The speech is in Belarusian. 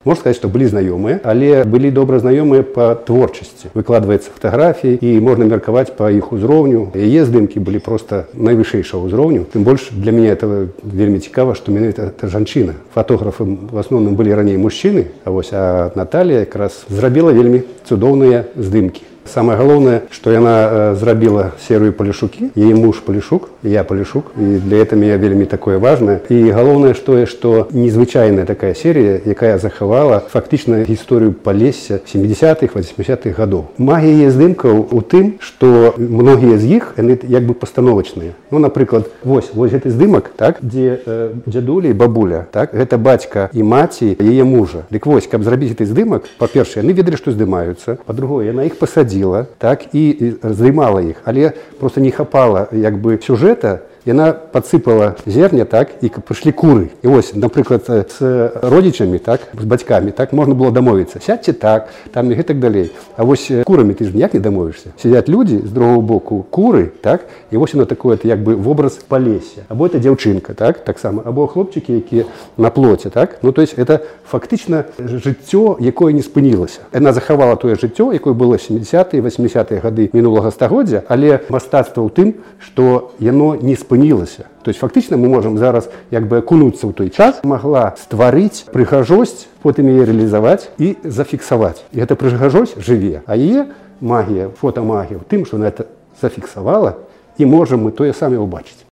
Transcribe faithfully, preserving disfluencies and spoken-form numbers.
Можна сказаць, што былі знаёмыя, але былі добра знаёмыя па творчасці. Выкладваецца фатаграфіі і можна меркаваць па іх узроўню. Яе здымкі былі проста найвышэйшага ўзроўню. Тым больш для мяне это вельмі цікава, што менавіта это жанчына. Фатографы в асноўным былі раней мужчыны, а вось а Наталія якраз зрабіла вельмі цудоўныя здымкі. Самое галоўнае, што яна э, зрабіла серыю Палішукі, яе муж Палішук, я Палішук, і для этого мне вельмі такое важное. І галоўнае тое, што незвычайная такая серія, якая захавала фактычна гісторыю Палесся сямідзясятых восьмідзясятых гадоў. Магія яе здымкаў у тым, што многія з іх яны як бы пастановачныя. Ну, напрыклад, вось, вось гэты здымак, так, дзе э, дзядуля і бабуля, так, гэта бацька і маці яе мужа. Дык вось, каб зрабіць гэты здымак, па-першае, яны ведалі, што здымаюцца, па-другое, яна іх пасадзіла, так, і здымала іх, але просто не хапала як бы сюжэта, яна падсыпала зерня, так, і прыйшлі куры. І вось, напрыклад, з родзічамі, так, з бацькамі, так, можна было дамовіцца. Сядьце так, там і гэтак далей. А вось курамі ты ж ніяк не дамовішся. Сядзяць людзі, з другого боку куры, так, і вось яно такое, як бы, вобраз Палесся. Або это дзяўчынка, так, таксама, або хлопчыкі, якія на плоце, так. Ну, то есть, это фактычна жыццё, якое не спынілася. Яна захавала тое жыццё, якое было сямідзясятыя восьмідзясятыя гады мінулага стагоддзя, але мастацтва ў тым, што яно не спынілася. То есть фактично мы можем зараз як бы окунуться в той час, могла стварыць прыгажосць, потым яе реализовать и зафиксовать. И эта прыгажосць жыве, а яе магія, фотомагія в тым, что она это зафиксовала, и можем мы тое самое убачить.